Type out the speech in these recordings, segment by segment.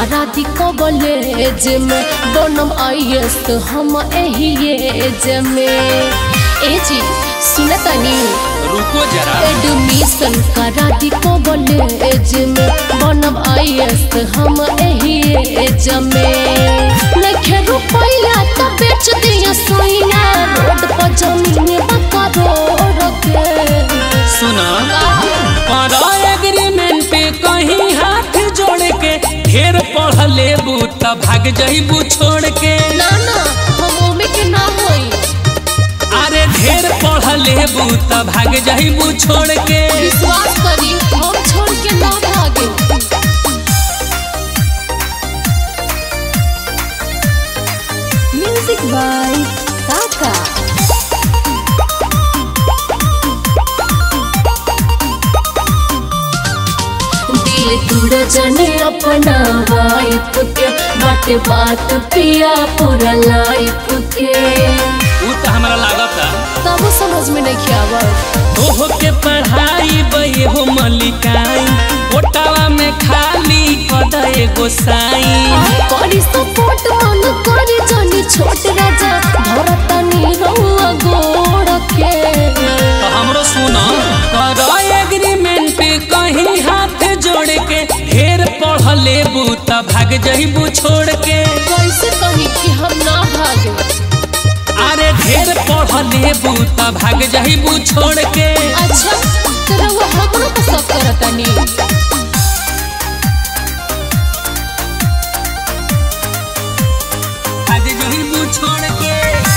करा दी कॉलेज में बनम IAS हम एही एज में। ए जी सुना तनी रुको जरा एडमिशन करा दी कॉलेज में बनम IAS हम एही एज में। लखे रुपया तो बेच दिया सोइना रोड पर जमीन बका रोड के। सुना करो एग्रीमेंट पे कहीं हाथ जोड़ के ढेर पढ़ लेबू त भाग जइबू छोड़ के। ना ना हम ओमे के ना होई। अरे ढेर पढ़ लेबू त भाग जइबू छोड़ के। विश्वास करी हम छोड़ के ना भागे। म्यूजिक बाय काका। दिल तोड़ जाने अपना वाइफ के बात पिया पूरा लाइफ के। उ त हमरा लागता तब समझ में नहीं आवत। तोह के पढ़ाई बे हो मलिकाई ओटावा में खाली कद एगो साई। करी सपोर्ट मन करी जानी छोट राजा धरतनी रहुआ गोड़ के। तो हमरो सुनो करो एग्रीमेंट पे कहीं हाथ जोड़ के ढेर पढ़ लेबू त भाग जइबू छोड़ के। कैसे कही कि हम ना भागे। अरे ढेर पढ़ लेबू त भाग जइबू छोड़ के। अच्छा तो रहुआ हमरो को सब करतनी। भाग जइबू छोड़ के।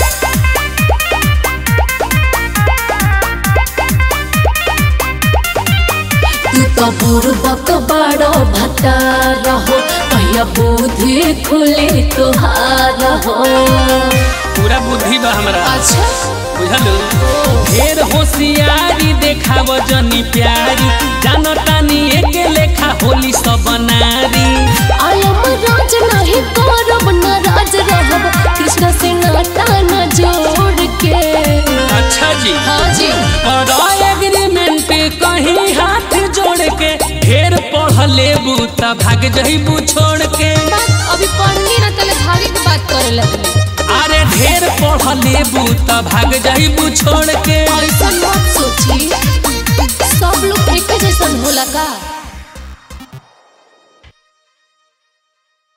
तू तो बुरबक बड़ो भत्ता रहो भैया बुद्धि खुले तुहार हो। पूरा बुद्धि बा हमरा अच्छा बुझलू। ढेर होशियारी देखाव जनी प्यारी जानो तानी एक लेखा होली सब नारी। आलम राज नहीं करब नाराज रहब कृष्ण से नाता न जोड़ के। अच्छा जी हाँ जी करो एग्रीमेंट पे कहीं हाथ जोड़ के ढेर पढ़ लेबू त भाग जइबू छोड़ के। बात अभी पढ़नी ना तले भागे की बात करे लगली। अरे ढेर पढ़ लेबू त भाग जइबू छोड़ के। ऐसा मत सोची सब लोग एक जैसन होला का।